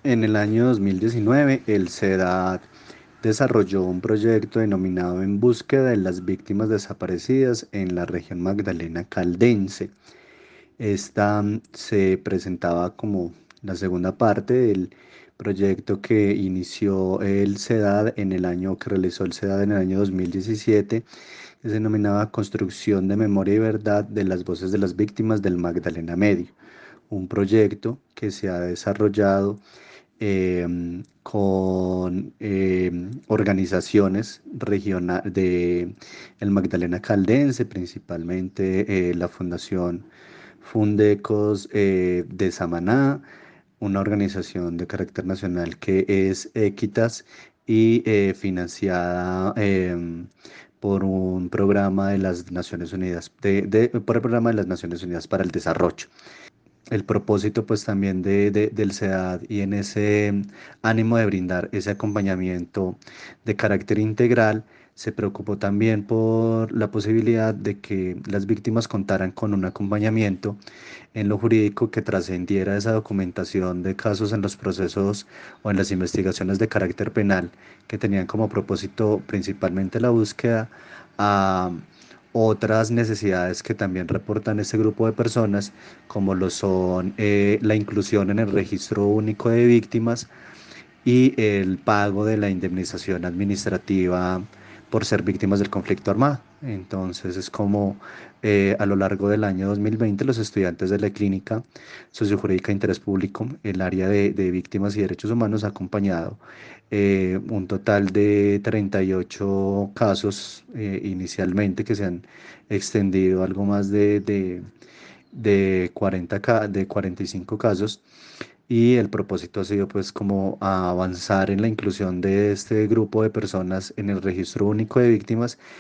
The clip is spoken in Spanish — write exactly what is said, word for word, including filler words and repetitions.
En el año dos mil diecinueve, el SEDAT desarrolló un proyecto denominado En búsqueda de las víctimas desaparecidas en la región Magdalena Caldense. Esta mm, se presentaba como la segunda parte del proyecto que inició el SEDAD en el año que realizó el SEDAD en el año dos mil diecisiete, que se denominaba Construcción de Memoria y Verdad de las Voces de las Víctimas del Magdalena Medio, un proyecto que se ha desarrollado em, con em, organizaciones regionales de el Magdalena Caldense, principalmente eh, la Fundación Fundecos eh, de Samaná, una organización de carácter nacional que es Equitas y eh, financiada em, por un programa de las Naciones Unidas, de- de- por el programa de las Naciones Unidas para el Desarrollo. El propósito pues también de, de- del SEDAD y en ese ánimo de brindar ese acompañamiento de carácter integral, se preocupó también por la posibilidad de que las víctimas contaran con un acompañamiento en lo jurídico que trascendiera esa documentación de casos en los procesos o en las investigaciones de carácter penal que tenían como propósito principalmente la búsqueda a otras necesidades que también reportan este grupo de personas, como lo son eh, la inclusión en el registro único de víctimas y el pago de la indemnización administrativa por ser víctimas del conflicto armado. Entonces es como eh, a lo largo del año dos mil veinte los estudiantes de la Clínica Sociojurídica de Interés Público, el área de, de víctimas y derechos humanos, ha acompañado eh, un total de treinta y ocho casos eh, inicialmente que se han extendido algo más de, de, de cuarenta, ca- de cuarenta y cinco casos, y el propósito ha sido pues como avanzar en la inclusión de este grupo de personas en el registro único de víctimas